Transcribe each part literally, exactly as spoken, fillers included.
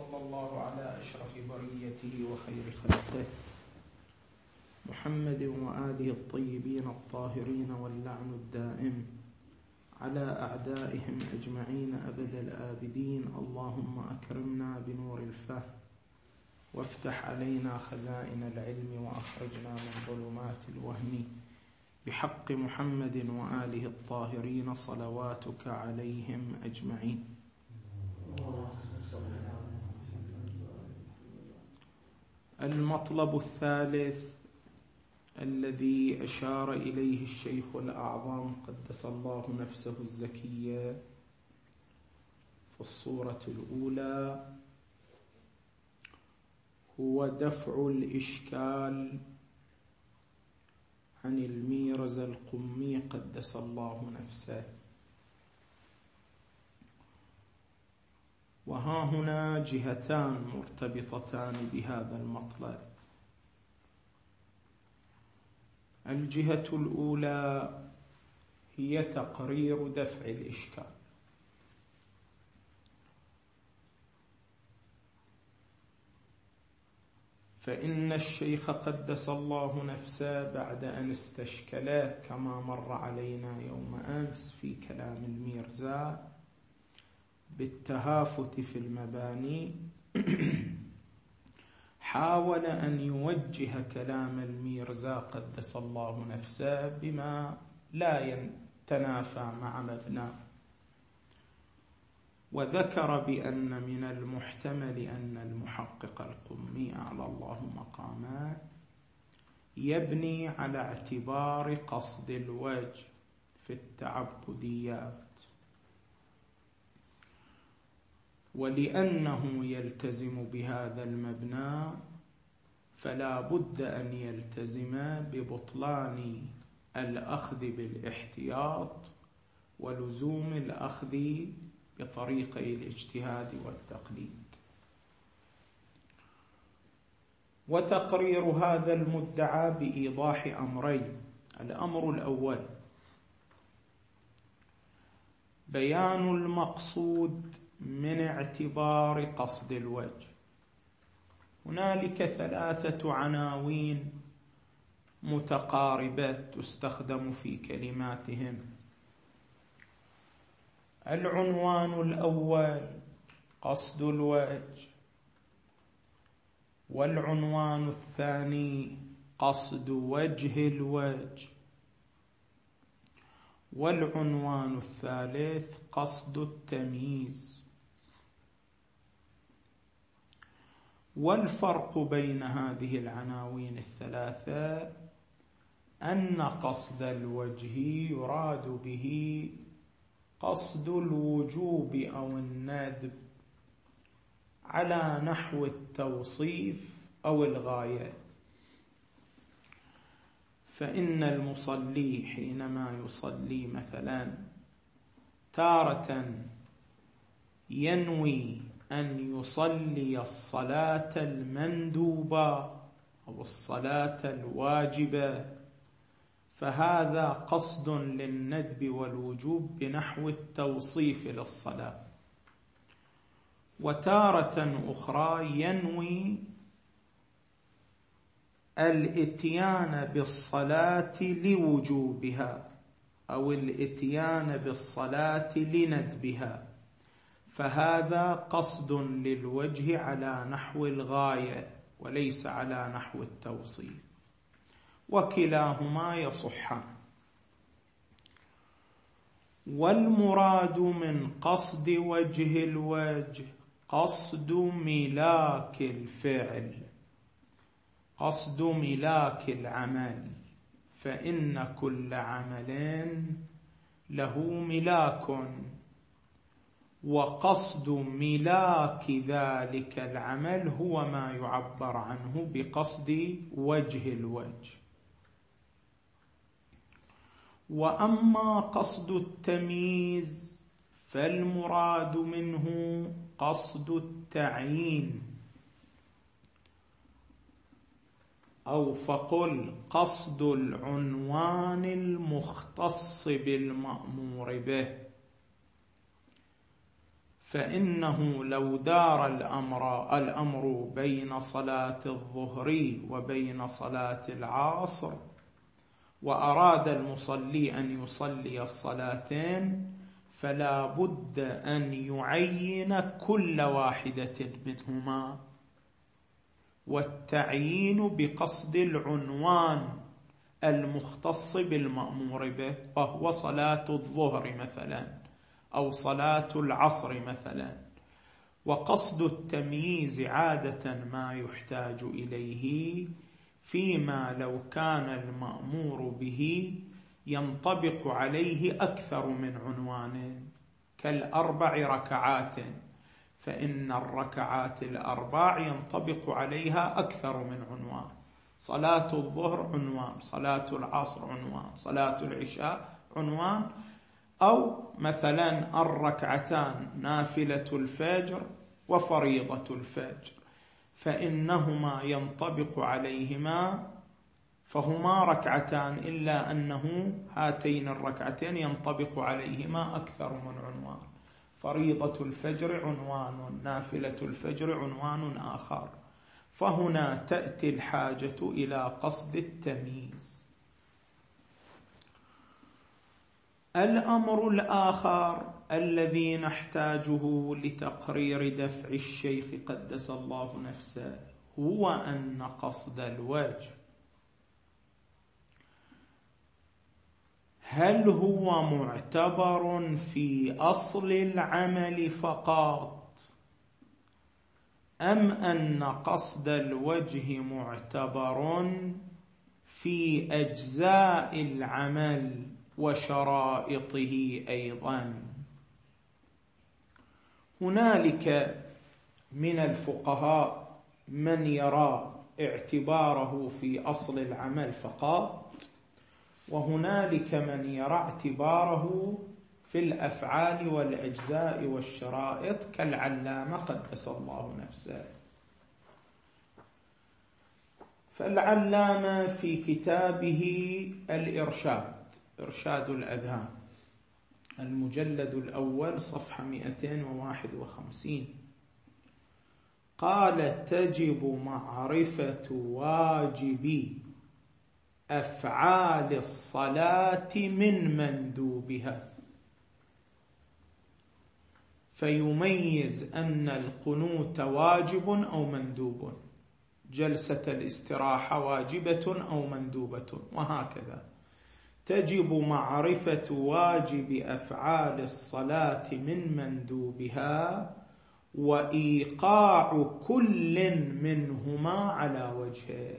وصلى الله على أشرف بريته وخير خلقه محمد وآله الطيبين الطاهرين، واللعن الدائم على أعدائهم أجمعين أبد الآبدين. اللهم أكرمنا بنور الفهم وافتح علينا خزائن العلم وأخرجنا من ظلمات الوهم بحق محمد وآله الطاهرين صلواتك عليهم أجمعين. المطلب الثالث الذي أشار إليه الشيخ الأعظم قدس الله نفسه الزكية في الصورة الأولى هو دفع الإشكال عن الميرزا القمي قدس الله نفسه. وها هنا جهتان مرتبطتان بهذا المطلب. الجهة الأولى هي تقرير دفع الإشكال، فإن الشيخ قدس الله نفسه بعد أن استشكل كما مر علينا يوم أمس في كلام الميرزا بالتهافت في المباني، حاول أن يوجه كلام الميرزا قدس الله نفسه بما لا يتنافى مع مبناه، وذكر بأن من المحتمل أن المحقق القمي أعلى الله مقامه يبني على اعتبار قصد الوجه في التعبديات، ولأنه يلتزم بهذا المبنى فلا بد أن يلتزم ببطلان الأخذ بالاحتياط ولزوم الأخذ بطريقي الاجتهاد والتقليد. وتقرير هذا المدعى بإيضاح أمرين: الأمر الأول بيان المقصود من اعتبار قصد الوجه. هنالك ثلاثة عناوين متقاربة تستخدم في كلماتهم. العنوان الأول قصد الوجه، والعنوان الثاني قصد وجه الوجه، والعنوان الثالث قصد التمييز. والفرق بين هذه العناوين الثلاثة أن قصد الوجه يراد به قصد الوجوب أو الندب على نحو التوصيف أو الغاية، فإن المصلي حينما يصلي مثلا تارة ينوي أن يصلي الصلاة المندوبة أو الصلاة الواجبة، فهذا قصد للندب والوجوب بنحو التوصيف للصلاة. وتارة أخرى ينوي الإتيان بالصلاة لوجوبها أو الإتيان بالصلاة لندبها، فهذا قصد للوجه على نحو الغاية وليس على نحو التوصيف، وكلاهما يصحان. والمراد من قصد وجه الوجه قصد ملاك الفعل، قصد ملاك العمل، فإن كل عمل له ملاك، وقصد ملاك ذلك العمل هو ما يعبر عنه بقصد وجه الوجه. وأما قصد التمييز فالمراد منه قصد التعيين، أو فقل قصد العنوان المختص بالمأمور به، فإنه لو دار الأمر, الأمر بين صلاة الظهر وبين صلاة العصر وأراد المصلي أن يصلي الصلاتين فلا بد أن يعين كل واحدة منهما، والتعيين بقصد العنوان المختص بالمأمور به، وهو صلاة الظهر مثلا أو صلاة العصر مثلا. وقصد التمييز عادة ما يحتاج إليه فيما لو كان المأمور به ينطبق عليه أكثر من عنوان، كالأربع ركعات، فإن الركعات الأربع ينطبق عليها أكثر من عنوان. صلاة الظهر عنوان، صلاة العصر عنوان، صلاة العشاء عنوان. أو مثلا الركعتان نافلة الفجر وفريضة الفجر، فإنهما ينطبق عليهما، فهما ركعتان، إلا أنه هاتين الركعتين ينطبق عليهما أكثر من عنوان. فريضة الفجر عنوان، نافلة الفجر عنوان آخر. فهنا تأتي الحاجة إلى قصد التمييز. الأمر الآخر الذي نحتاجه لتقرير دفع الشيخ قدس الله نفسه هو أن قصد الوجه هل هو معتبر في أصل العمل فقط، أم أن قصد الوجه معتبر في أجزاء العمل وشرائطه أيضا؟ هنالك من الفقهاء من يرى اعتباره في أصل العمل فقط، وهنالك من يرى اعتباره في الأفعال والأجزاء والشرائط كالعلامة قدس الله نفسه. فالعلامة في كتابه الإرشاد، إرشاد الأذهان، المجلد الأول صفحة مئتين وواحد وخمسين، قال: تجب معرفة واجب أفعال الصلاة من مندوبها، فيميز أن القنوت واجب أو مندوب، جلسة الاستراحة واجبة أو مندوبة، وهكذا. تجب معرفة واجب أفعال الصلاة من مندوبها وإيقاع كل منهما على وجهه.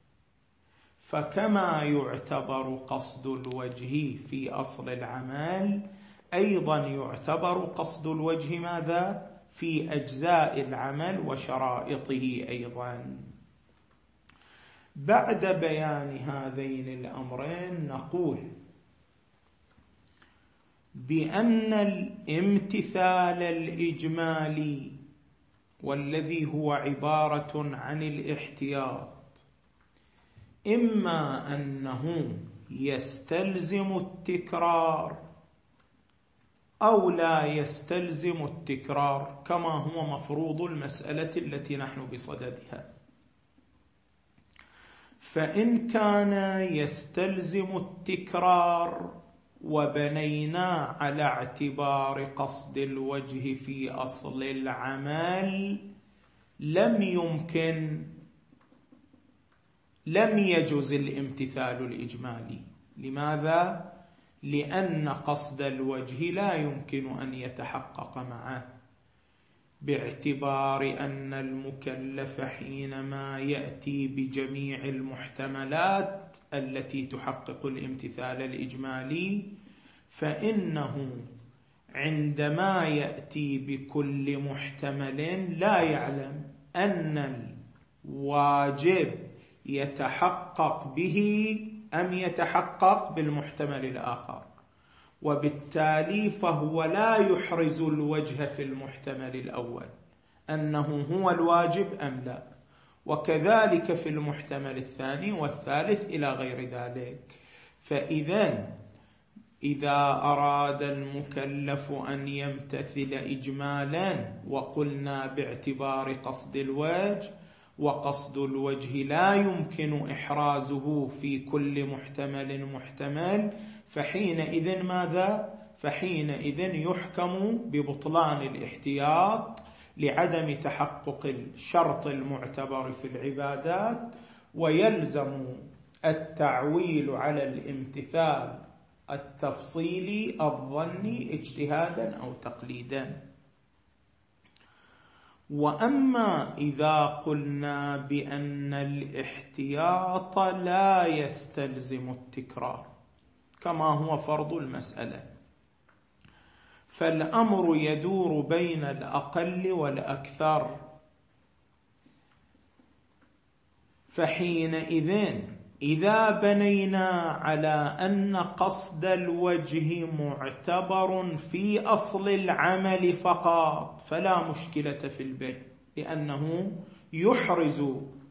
فكما يعتبر قصد الوجه في أصل العمل، أيضا يعتبر قصد الوجه ماذا؟ في أجزاء العمل وشرائطه أيضا. بعد بيان هذين الأمرين نقول بأن الامتثال الإجمالي، والذي هو عبارة عن الاحتياط، إما أنه يستلزم التكرار أو لا يستلزم التكرار، كما هو مفروض المسألة التي نحن بصددها. فإن كان يستلزم التكرار وبنينا على اعتبار قصد الوجه في أصل العمل، لم يمكن لم يجوز الامتثال الإجمالي. لماذا؟ لأن قصد الوجه لا يمكن أن يتحقق معه، باعتبار أن المكلف حينما يأتي بجميع المحتملات التي تحقق الامتثال الإجمالي، فإنه عندما يأتي بكل محتمل لا يعلم أن الواجب يتحقق به أم يتحقق بالمحتمل الآخر، وبالتالي فهو لا يحرز الوجه في المحتمل الأول أنه هو الواجب أم لا، وكذلك في المحتمل الثاني والثالث إلى غير ذلك. فإذا إذا أراد المكلف أن يمتثل إجمالا، وقلنا باعتبار قصد الوجه، وقصد الوجه لا يمكن إحرازه في كل محتمل محتمل، فحينئذ ماذا؟ فحينئذ يحكم ببطلان الاحتياط لعدم تحقق الشرط المعتبر في العبادات، ويلزم التعويل على الامتثال التفصيلي الظني اجتهادا أو تقليدا. وأما إذا قلنا بأن الاحتياط لا يستلزم التكرار كما هو فرض المسألة، فالأمر يدور بين الأقل والأكثر، فحينئذ إذا بنينا على أن قصد الوجه معتبر في أصل العمل فقط فلا مشكلة في البيع، لأنه يحرز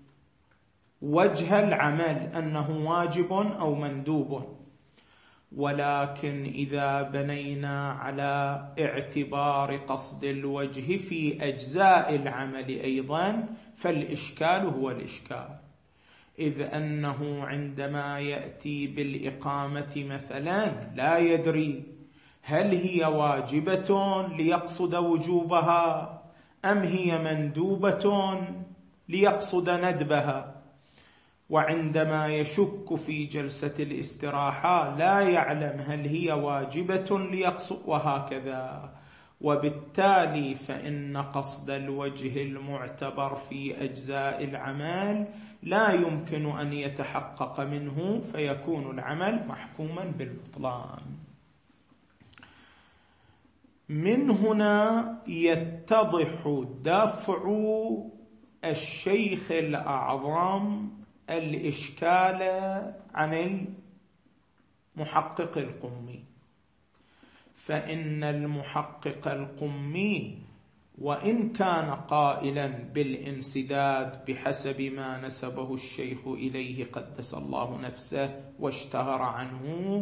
وجه العمل أنه واجب أو مندوب. ولكن إذا بنينا على اعتبار قصد الوجه في أجزاء العمل أيضا فالإشكال هو الإشكال، إذ أنه عندما يأتي بالإقامة مثلا لا يدري هل هي واجبة ليقصد وجوبها أم هي مندوبة ليقصد ندبها، وعندما يشك في جلسة الاستراحة لا يعلم هل هي واجبة ليقصد، وهكذا. وبالتالي فإن قصد الوجه المعتبر في أجزاء العمل لا يمكن أن يتحقق منه، فيكون العمل محكوما بالبطلان. من هنا يتضح دفع الشيخ الأعظم الإشكال عن المحقق القمي، فإن المحقق القمي وإن كان قائلا بالانسداد بحسب ما نسبه الشيخ إليه قدس الله نفسه واشتهر عنه،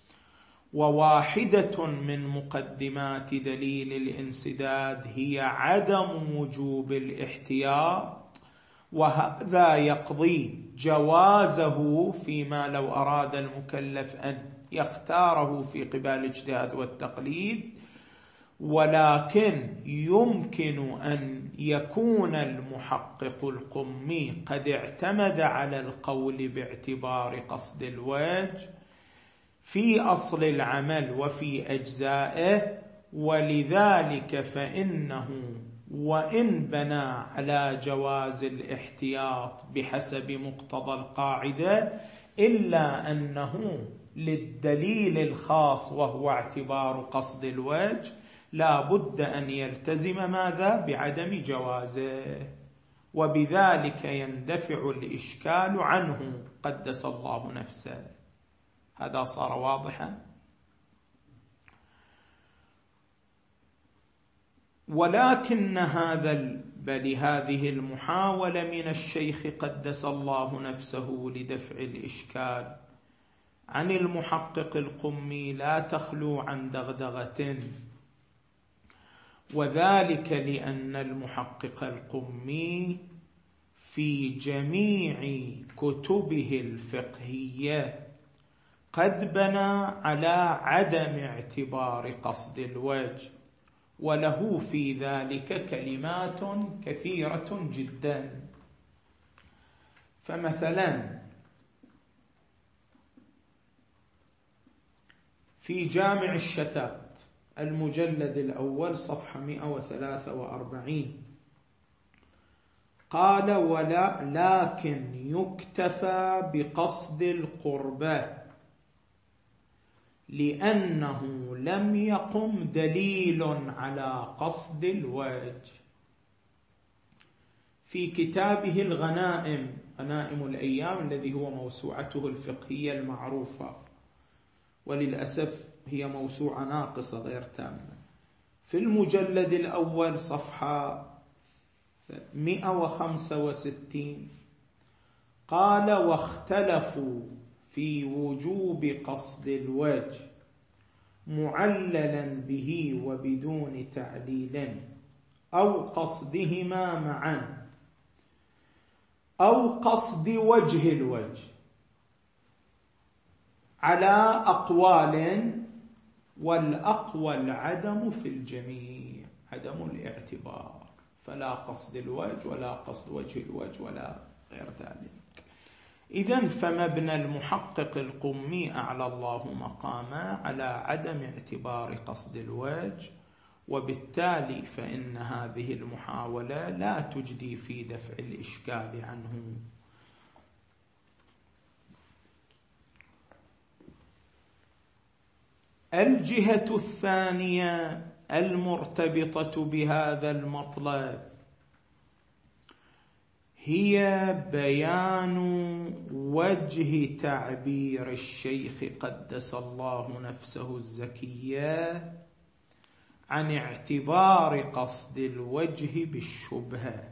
وواحدة من مقدمات دليل الانسداد هي عدم وجوب الاحتياط، وهذا يقضي جوازه فيما لو أراد المكلف أن يختاره في قبال الاجتهاد والتقليد، ولكن يمكن أن يكون المحقق القمي قد اعتمد على القول باعتبار قصد الوجه في أصل العمل وفي أجزائه، ولذلك فإنه وإن بنى على جواز الاحتياط بحسب مقتضى القاعدة، إلا أنه للدليل الخاص وهو اعتبار قصد الوجه لا بد أن يلتزم ماذا؟ بعدم جوازه، وبذلك يندفع الإشكال عنه قدس الله نفسه. هذا صار واضحا. ولكن هذا بل هذه المحاولة من الشيخ قدس الله نفسه لدفع الإشكال عن المحقق القمي لا تخلو عن دغدغة، وذلك لأن المحقق القمي في جميع كتبه الفقهية قد بنى على عدم اعتبار قصد الوجه، وله في ذلك كلمات كثيرة جدا. فمثلا في جامع الشتات المجلد الأول صفحة مئة وثلاثة وأربعين قال: ولا لكن يكتفى بقصد القربة لأنه لم يقم دليل على قصد الوجه. في كتابه الغنائم، غنائم الأيام، الذي هو موسوعته الفقهية المعروفة، وللأسف هي موسوعة ناقصة غير تامة، في المجلد الأول صفحة مئة وخمسة وستين قال: واختلفوا في وجوب قصد الوجه معللا به وبدون تعليل أو قصدهما معا أو قصد وجه الوجه على أقوال، والأقوى العدم في الجميع، عدم الاعتبار، فلا قصد الوجه ولا قصد وجه الوجه ولا غير ذلك. إذن فمبنى المحقق القمي أعلى الله مقامه على عدم اعتبار قصد الوجه، وبالتالي فإن هذه المحاولة لا تجدي في دفع الإشكال عنه. الجهة الثانية المرتبطة بهذا المطلب هي بيان وجه تعبير الشيخ قدس الله نفسه الزكية عن اعتبار قصد الوجه بالشبهة.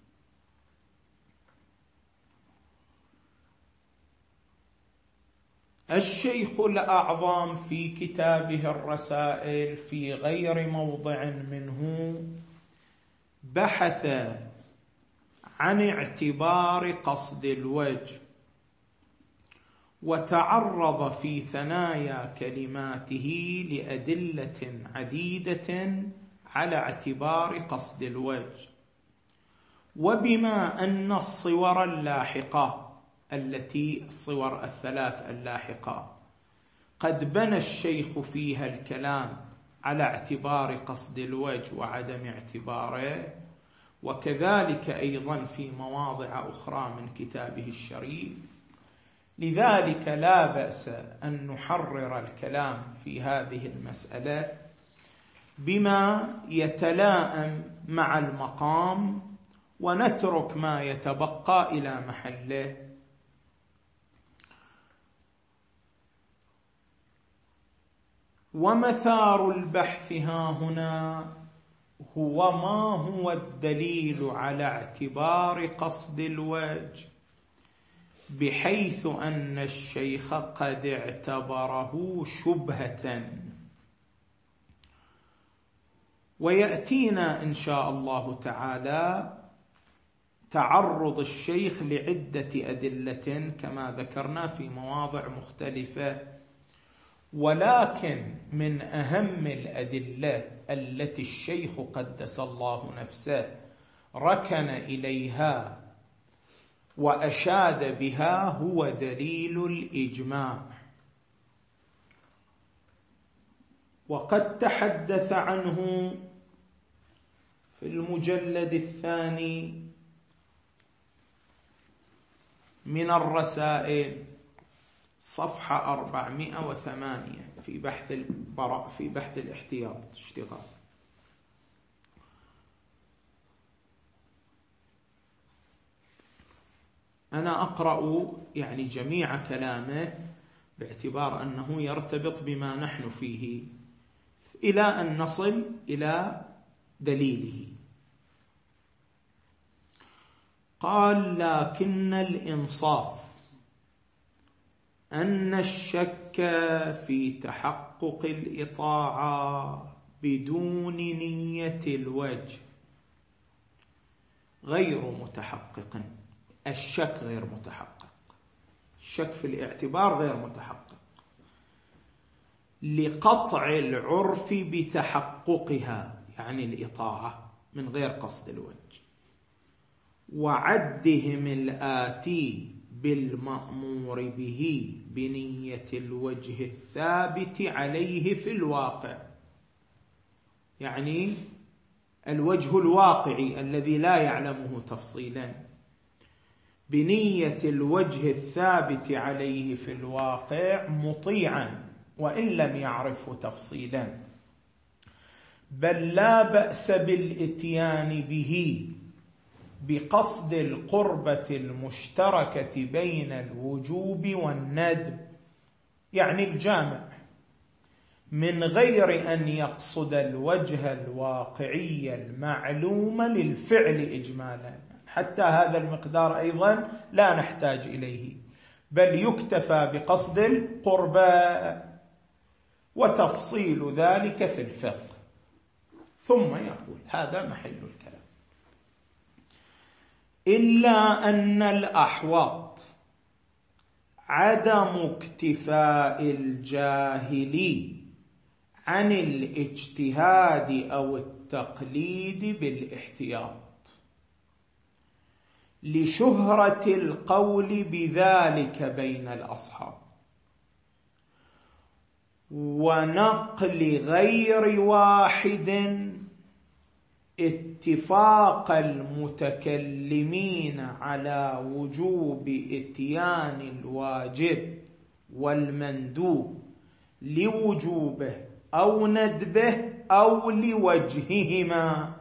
الشيخ الأعظم في كتابه الرسائل في غير موضع منه بحث عن اعتبار قصد الوجه، وتعرض في ثنايا كلماته لأدلة عديدة على اعتبار قصد الوجه. وبما أن الصور اللاحقة التي الصور الثلاث اللاحقة قد بنى الشيخ فيها الكلام على اعتبار قصد الوجه وعدم اعتباره، وكذلك أيضا في مواضع أخرى من كتابه الشريف، لذلك لا بأس أن نحرر الكلام في هذه المسألة بما يتلائم مع المقام، ونترك ما يتبقى إلى محله. ومثار البحث ها هنا هو ما هو الدليل على اعتبار قصد الوجه، بحيث أن الشيخ قد اعتبره شبهة. ويأتينا إن شاء الله تعالى تعرض الشيخ لعدة أدلة كما ذكرنا في مواضع مختلفة، ولكن من أهم الأدلة التي الشيخ قدس الله نفسه ركن إليها وأشاد بها هو دليل الإجماع. وقد تحدث عنه في المجلد الثاني من الرسائل صفحة أربعمائة وثمانية في بحث البراء في بحث الاحتياط اشتغال. أنا أقرأ يعني جميع كلامه باعتبار أنه يرتبط بما نحن فيه إلى أن نصل إلى دليله. قال: لكن الإنصاف أن الشك في تحقق الإطاعة بدون نية الوجه غير متحقق. الشك غير متحقق، الشك في الاعتبار غير متحقق لقطع العرف بتحققها، يعني الإطاعة من غير قصد الوجه، وعدهم الآتي بالمأمور به بنية الوجه الثابت عليه في الواقع، يعني الوجه الواقعي الذي لا يعلمه تفصيلا، بنية الوجه الثابت عليه في الواقع مطيعا وإن لم يعرفه تفصيلا، بل لا بأس بالإتيان به بقصد القربة المشتركة بين الوجوب والندب، يعني الجامع، من غير أن يقصد الوجه الواقعي المعلوم للفعل إجمالا. حتى هذا المقدار أيضا لا نحتاج إليه، بل يكتفى بقصد القربة. وتفصيل ذلك في الفقه. ثم يقول هذا محل الكلام: إلا أن الأحوط عدم اكتفاء الجاهل عن الاجتهاد أو التقليد بالاحتياط لشهرة القول بذلك بين الأصحاب، ونقل غير واحد اتفاق المتكلمين على وجوب إتيان الواجب والمندوب لوجوبه أو ندبه أو لوجههما.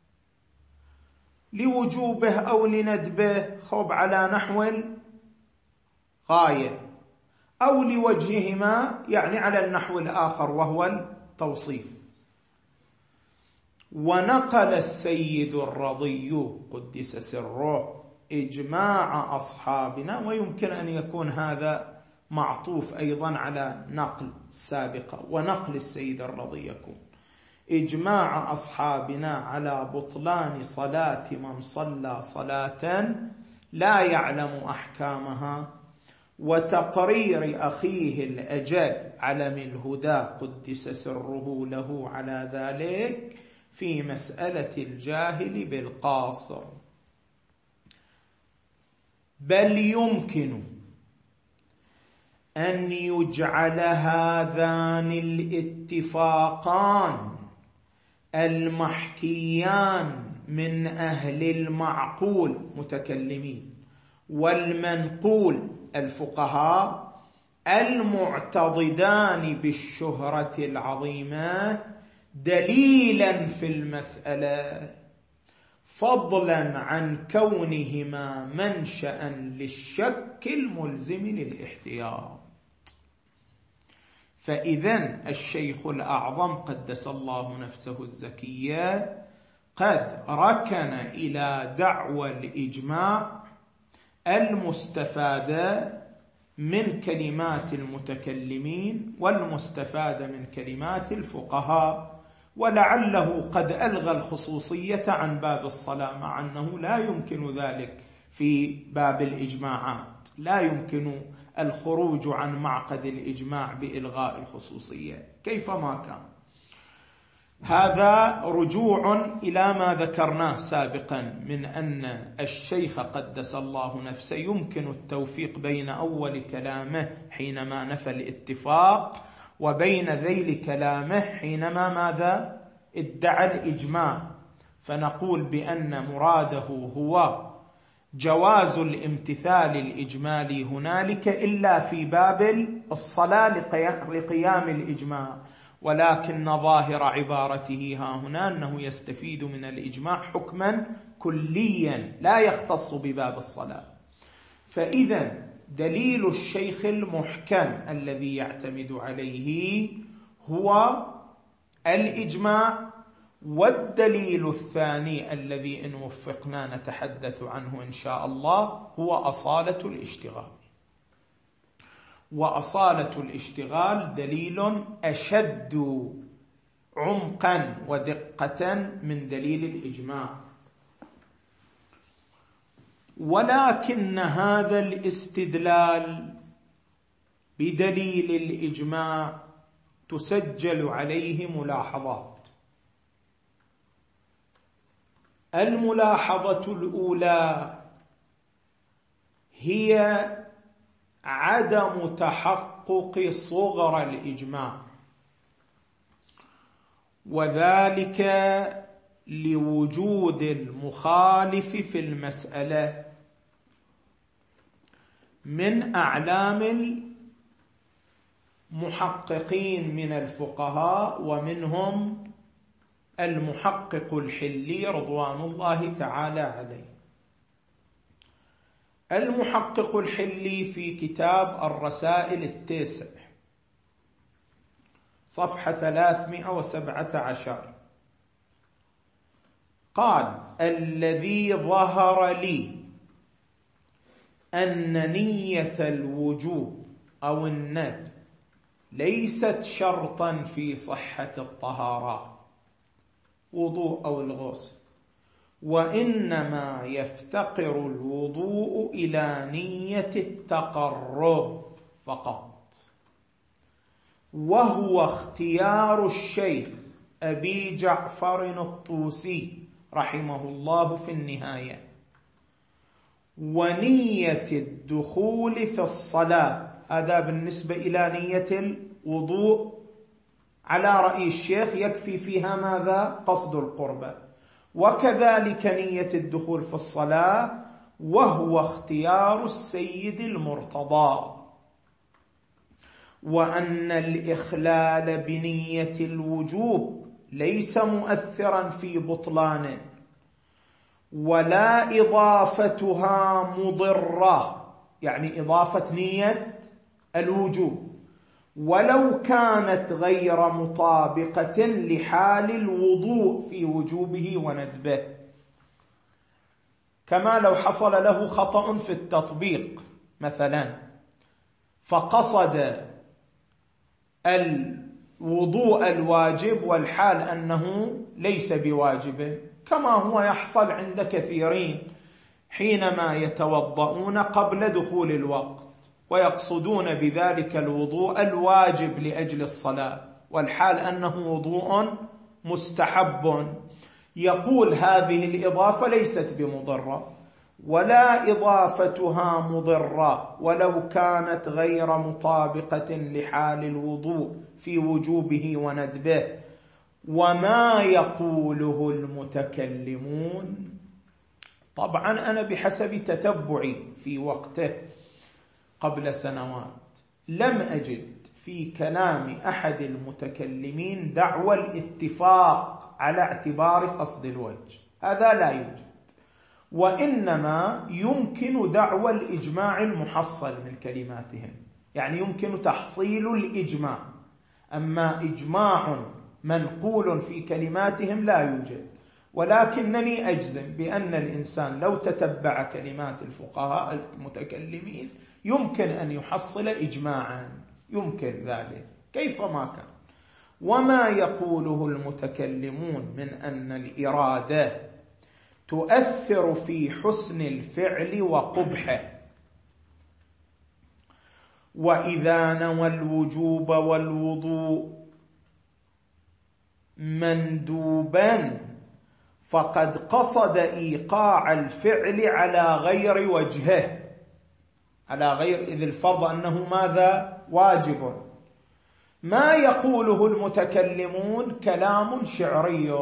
لوجوبه أو لندبه خب على نحو الغاية، أو لوجههما يعني على النحو الآخر وهو التوصيف. ونقل السيد الرضي قدس سره إجماع أصحابنا، ويمكن أن يكون هذا معطوف أيضا على نقل سابقة، ونقل السيد الرضي يكون إجماع أصحابنا على بطلان صلاة من صلى صلاة لا يعلم أحكامها، وتقرير أخيه الأجل علم الهدى قدس سره له على ذلك في مسألة الجاهل بالقاصر. بل يمكن أن يجعل هذان الاتفاقان المحكيان من أهل المعقول متكلمين والمنقول الفقهاء المعتضدان بالشهرة العظيمة دليلا في المسألة، فضلا عن كونهما منشأ للشك الملزم للاحتياط. فإذن الشيخ الأعظم قدس الله نفسه الزكية قد ركن إلى دعوى الإجماع المستفادة من كلمات المتكلمين والمستفادة من كلمات الفقهاء، ولعله قد ألغى الخصوصية عن باب الصلاة، مع أنه لا يمكن ذلك في باب الإجماعات، لا يمكن الخروج عن معقد الإجماع بإلغاء الخصوصية كيفما كان. هذا رجوع إلى ما ذكرناه سابقا من أن الشيخ قدس الله نفسه يمكن التوفيق بين أول كلامه حينما نفى الاتفاق وبين ذيل كلامه حينما ماذا ادعى الإجماع، فنقول بأن مراده هو جواز الامتثال الإجمالي هنالك إلا في باب الصلاة لقيام الإجماع، ولكن ظاهر عبارته ها هنا أنه يستفيد من الإجماع حكما كليا لا يختص بباب الصلاة. فإذا دليل الشيخ المحكم الذي يعتمد عليه هو الإجماع، والدليل الثاني الذي إن وفقنا نتحدث عنه إن شاء الله هو أصالة الاشتغال. وأصالة الاشتغال دليل أشد عمقا ودقة من دليل الإجماع، ولكن هذا الاستدلال بدليل الإجماع تسجل عليه ملاحظات. الملاحظة الأولى هي عدم تحقق صغر الإجماع، وذلك لوجود المخالف في المسألة من أعلام المحققين من الفقهاء، ومنهم المحقق الحلي رضوان الله تعالى عليه. المحقق الحلي في كتاب الرسائل التاسع صفحة ثلاثمائة وسبعة عشر قال: الذي ظهر لي أن نية الوجوب أو الندب ليست شرطا في صحة الطهارة وضوء أو الغسل، وإنما يفتقر الوضوء إلى نية التقرب فقط، وهو اختيار الشيخ أبي جعفر الطوسي رحمه الله في النهاية. ونية الدخول في الصلاة، هذا بالنسبة إلى نية الوضوء على رأي الشيخ يكفي فيها ماذا؟ قصد القربة. وكذلك نية الدخول في الصلاة، وهو اختيار السيد المرتضى. وأن الإخلال بنية الوجوب ليس مؤثرا في بطلانه، ولا إضافتها مضرة، يعني إضافة نية الوجوب ولو كانت غير مطابقة لحال الوضوء في وجوبه وندبه، كما لو حصل له خطأ في التطبيق مثلا فقصد الوضوء الواجب والحال أنه ليس بواجبه، كما هو يحصل عند كثيرين حينما يتوضؤون قبل دخول الوقت ويقصدون بذلك الوضوء الواجب لأجل الصلاة والحال أنه وضوء مستحب. يقول هذه الإضافة ليست بمضرة، ولا إضافتها مضرة ولو كانت غير مطابقة لحال الوضوء في وجوبه وندبه. وما يقوله المتكلمون، طبعا أنا بحسب تتبعي في وقته قبل سنوات لم أجد في كلام أحد المتكلمين دعوى الاتفاق على اعتبار قصد الوجه، هذا لا يوجد، وإنما يمكن دعوى الإجماع المحصل من كلماتهم، يعني يمكن تحصيل الإجماع، أما إجماع منقول في كلماتهم لا يوجد. ولكنني أجزم بأن الإنسان لو تتبع كلمات الفقهاء المتكلمين يمكن أن يحصل إجماعا، يمكن ذلك كيفما كان. وما يقوله المتكلمون من أن الإرادة تؤثر في حسن الفعل وقبحه، وإذا نوى الوجوب والوضوء مندوبا فقد قصد إيقاع الفعل على غير وجهه، على غير إذ الفرض أنه ماذا؟ واجب. ما يقوله المتكلمون كلام شعري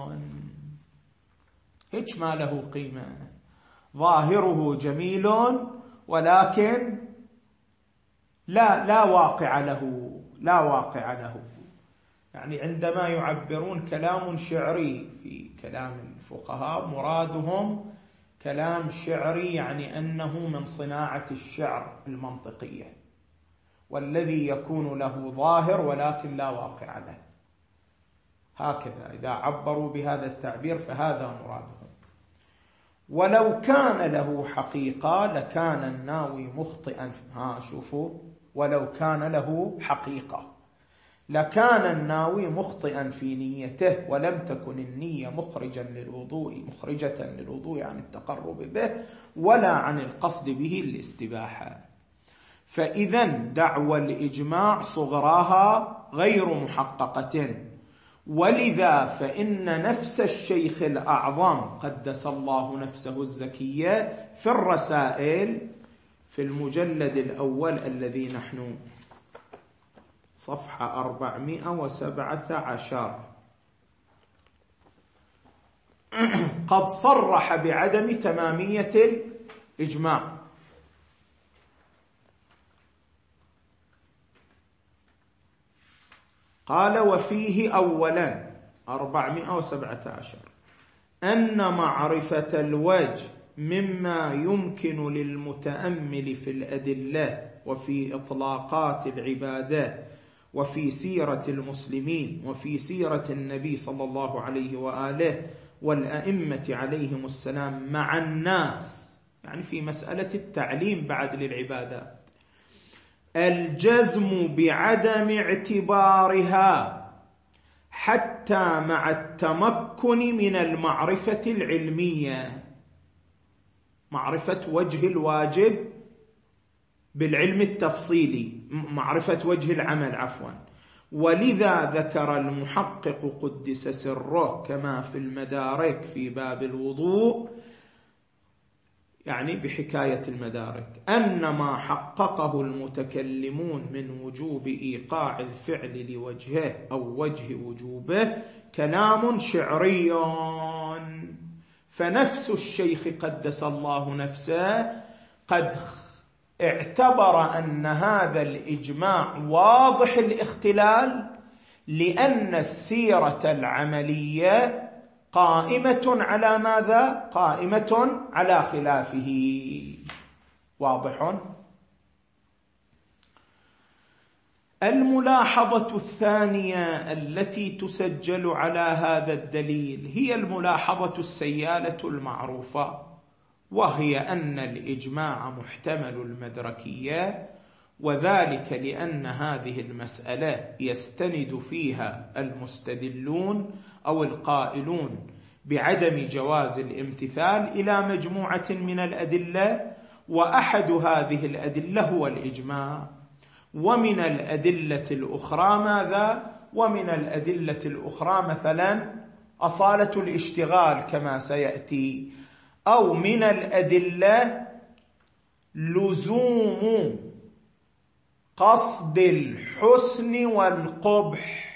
هيك ما له قيمة، ظاهره جميل ولكن لا لا واقع له، لا واقع له. يعني عندما يعبرون كلام شعري في كلام الفقهاء مرادهم كلام شعري، يعني أنه من صناعة الشعر المنطقية، والذي يكون له ظاهر ولكن لا واقع له، هكذا إذا عبروا بهذا التعبير فهذا مرادهم. ولو كان له حقيقة لكان الناوي مخطئا، ها شوفوا، ولو كان له حقيقة لكان الناوي مخطئا في نيته، ولم تكن النية مخرجا للوضوء مخرجة للوضوء عن التقرب به ولا عن القصد به الاستباحة. فإذا دعوى الإجماع صغراها غير محققة، ولذا فإن نفس الشيخ الأعظم قدس الله نفسه الزكية في الرسائل في المجلد الأول الذي نحن صفحة أربعمائة وسبعة عشر قد صرح بعدم تمامية الإجماع. قال: وفيه أولا أربعمائة وسبعة عشر أن معرفة الوجه مما يمكن للمتأمل في الأدلة وفي إطلاقات العبادات وفي سيرة المسلمين وفي سيرة النبي صلى الله عليه وآله والأئمة عليهم السلام مع الناس، يعني في مسألة التعليم بعد للعبادات، الجزم بعدم اعتبارها حتى مع التمكن من المعرفة العلمية، معرفة وجه الواجب بالعلم التفصيلي، معرفة وجه العمل عفوا. ولذا ذكر المحقق قدس سره كما في المدارك في باب الوضوء، يعني بحكاية المدارك، أن ما حققه المتكلمون من وجوب إيقاع الفعل لوجهه أو وجه وجوبه كلام شعري. فنفس الشيخ قدس الله نفسه قد اعتبر أن هذا الإجماع واضح الاختلال، لأن السيرة العملية قائمة على ماذا؟ قائمة على خلافه. واضح؟ الملاحظة الثانية التي تسجل على هذا الدليل هي الملاحظة السيالة المعروفة، وهي أن الإجماع محتمل المدركية، وذلك لأن هذه المسألة يستند فيها المستدلون أو القائلون بعدم جواز الامتثال إلى مجموعة من الأدلة، وأحد هذه الأدلة هو الإجماع. ومن الأدلة الأخرى ماذا؟ ومن الأدلة الأخرى مثلا أصالة الاشتغال كما سيأتي، أو من الأدلة لزوم قصد الحسن والقبح،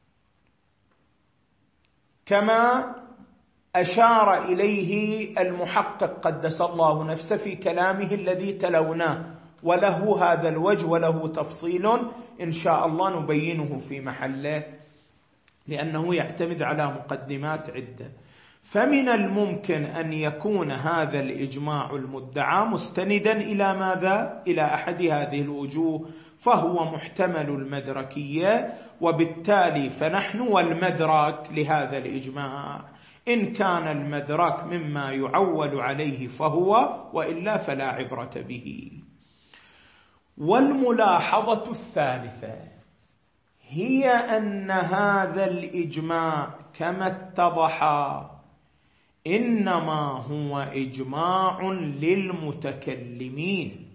كما أشار إليه المحقق قدس الله نفسه في كلامه الذي تلوناه، وله هذا الوجه وله تفصيل إن شاء الله نبينه في محله، لأنه يعتمد على مقدمات عدة. فمن الممكن أن يكون هذا الإجماع المدعى مستندا إلى ماذا؟ إلى أحد هذه الوجوه، فهو محتمل المدركية، وبالتالي فنحن والمدرك لهذا الإجماع، إن كان المدرك مما يعول عليه فهو، وإلا فلا عبرة به. والملاحظة الثالثة هي أن هذا الإجماع كما اتضح إنما هو إجماع للمتكلمين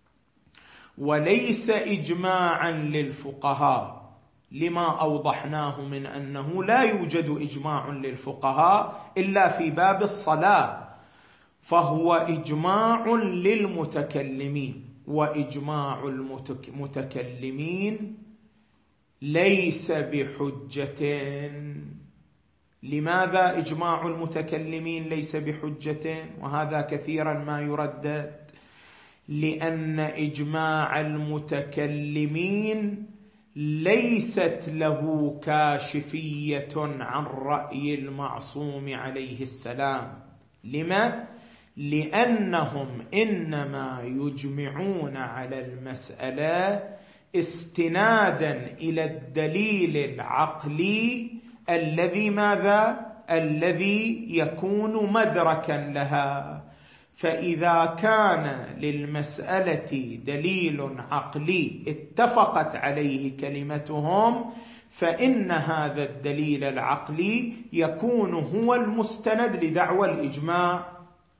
وليس إجماعا للفقهاء، لما أوضحناه من أنه لا يوجد إجماع للفقهاء إلا في باب الصلاة، فهو إجماع للمتكلمين، وإجماع المتكلمين ليس بحجة. لماذا إجماع المتكلمين ليس بحجة؟ وهذا كثيرا ما يردد، لأن إجماع المتكلمين ليست له كاشفية عن رأي المعصوم عليه السلام. لما؟ لأنهم إنما يجمعون على المسألة استنادا إلى الدليل العقلي الذي ماذا؟ الذي يكون مدركا لها. فإذا كان للمسألة دليل عقلي اتفقت عليه كلمتهم، فإن هذا الدليل العقلي يكون هو المستند لدعوى الإجماع.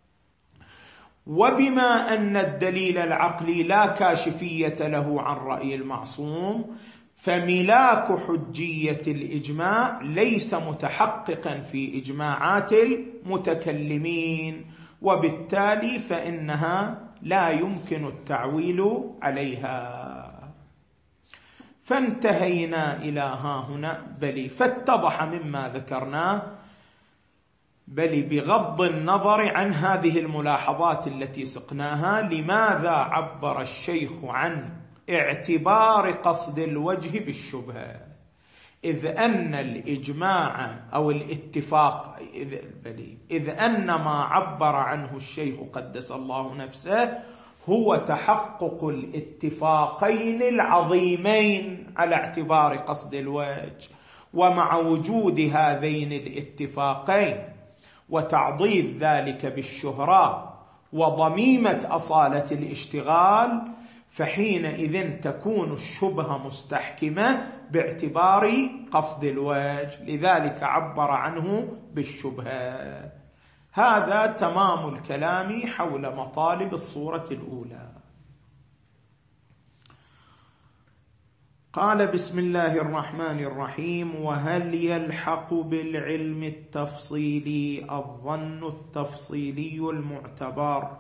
وبما أن الدليل العقلي لا كاشفية له عن رأي المعصوم، فملاك حجية الإجماع ليس متحققا في إجماعات المتكلمين، وبالتالي فإنها لا يمكن التعويل عليها. فانتهينا إلى ها هنا. بل فاتضح مما ذكرناه، بل بغض النظر عن هذه الملاحظات التي سقناها، لماذا عبر الشيخ عن اعتبار قصد الوجه بالشبهة؟ إذ أن الإجماع أو الاتفاق إذ, إذ أن ما عبر عنه الشيخ قدس الله نفسه هو تحقق الاتفاقين العظيمين على اعتبار قصد الوجه. ومع وجود هذين الاتفاقين وتعضيد ذلك بالشهرة وضميمة أصالة الاشتغال، فحينئذ تكون الشبهة مستحكمة باعتبار قصد الوجه، لذلك عبر عنه بالشبهة. هذا تمام الكلام حول مطالب الصورة الأولى. قال بسم الله الرحمن الرحيم: وهل يلحق بالعلم التفصيلي الظن التفصيلي المعتبر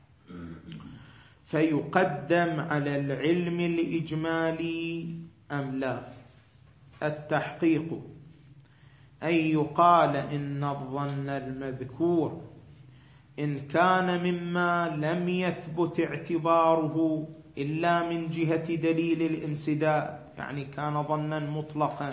فيقدم على العلم الإجمالي أم لا؟ التحقيق أن يقال إن الظن المذكور إن كان مما لم يثبت اعتباره إلا من جهة دليل الانسداد، يعني كان ظنا مطلقا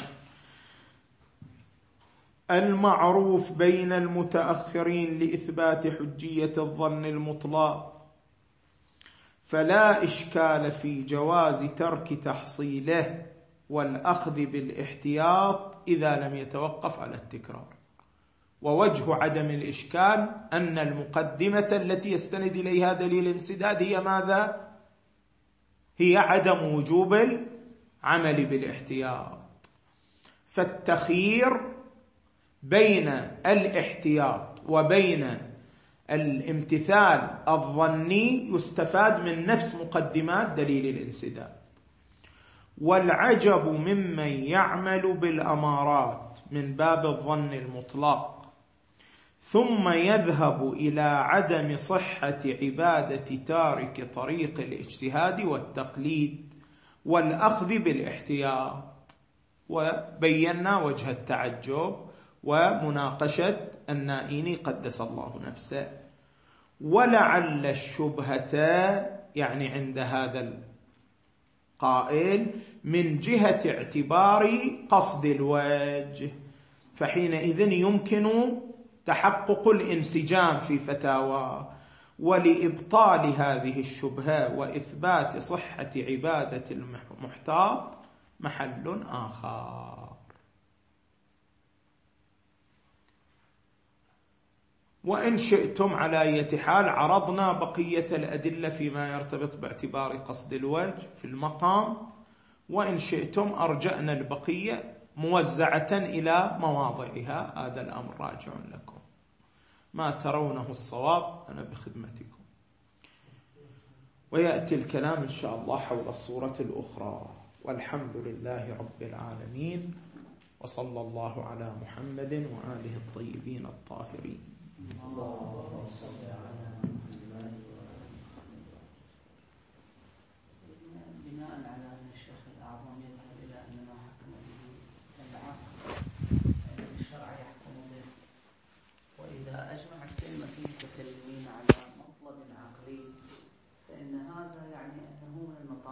المعروف بين المتأخرين لإثبات حجية الظن المطلق، فلا إشكال في جواز ترك تحصيله والأخذ بالاحتياط إذا لم يتوقف على التكرار. ووجه عدم الإشكال أن المقدمة التي يستند إليها دليل الانسداد هي ماذا؟ هي عدم وجوب العمل بالاحتياط. فالتخيير بين الاحتياط وبين الامتثال الظني يستفاد من نفس مقدمات دليل الانسداد. والعجب ممن يعمل بالأمارات من باب الظن المطلق ثم يذهب إلى عدم صحة عبادة تارك طريق الاجتهاد والتقليد والأخذ بالاحتياط. وبينا وجه التعجب ومناقشة النائيني قدس الله نفسه. ولعل الشبهة يعني عند هذا القائل من جهة اعتبار قصد الوجه، فحينئذ يمكن تحقق الانسجام في فتاوى. ولإبطال هذه الشبهة وإثبات صحة عبادة المحتاط محل آخر. وإن شئتم على أي حال عرضنا بقية الأدلة فيما يرتبط باعتبار قصد الوجه في المقام، وإن شئتم أرجأنا البقية موزعة إلى مواضعها. هذا الأمر راجع لكم، ما ترونه الصواب أنا بخدمتكم. ويأتي الكلام إن شاء الله حول الصورة الأخرى. والحمد لله رب العالمين، وصلى الله على محمد وآله الطيبين الطاهرين. اللهم صل على محمد. بناء على أن الشيخ الأعظم يذهب إلى أن ما حكم به العقل الشرع يحكم به، وإذا أجمعت كلمة المتكلمين على مطلب عقلي فإن هذا يعني أنه من المطالب